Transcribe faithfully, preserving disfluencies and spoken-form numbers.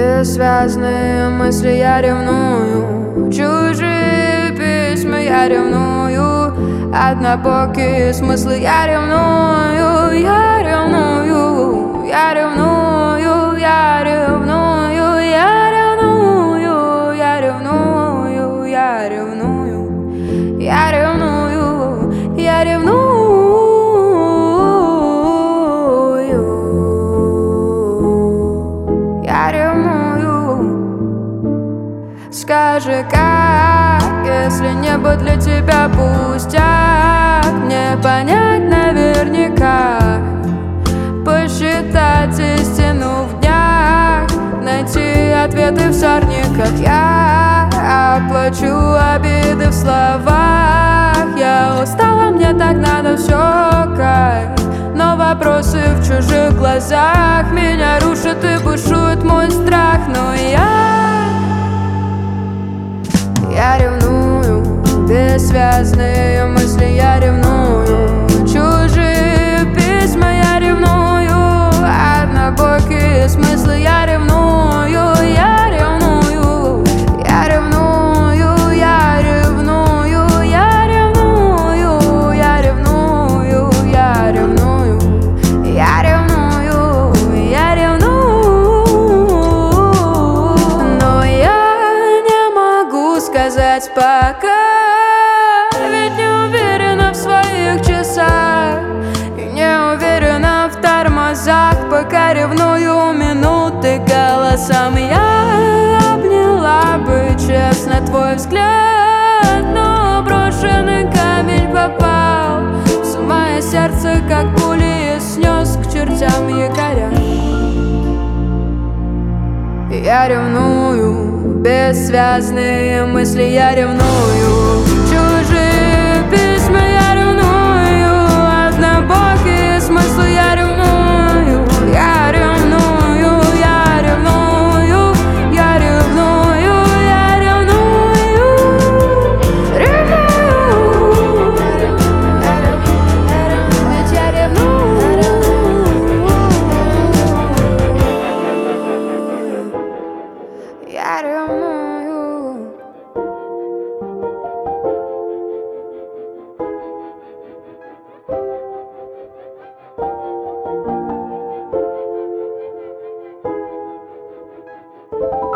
Бессвязные мысли я ревную, чужие письма я ревную, однобокие смыслы я ревную, я ревную, я ревную, я ревную, я ревную, я ревную, я ревную, я ревную, я ревную. Скажи, как, если небо для тебя пустяк, мне понять наверняка, посчитать истину в днях, найти ответы в сорниках. Я оплачу обиды в словах, я устала, мне так надо, все кайф, но вопросы в чужих глазах меня рушат и бушует мой страх. Но я Я ревную, бессвязные мысли я ревную, чужие письма я ревную, однобокие смыслы я ревную, я ревную, я ревную, я ревную, я ревную, я ревную, я ревную, я ревную, я ревную. Сказать пока, ведь не уверена в своих часах и не уверена в тормозах, пока ревную минуты голосом. Я обняла бы честно твой взгляд, но брошенный камень попал в самое сердце, как пули, и снес к чертям якоря. Я ревную, бессвязные мысли я ревную, чужие письма я ревную, однобокие смыслы я ревную, я ревную, я ревную, я ревную, я ревную, ревную, ведь я ревную, я ревную. you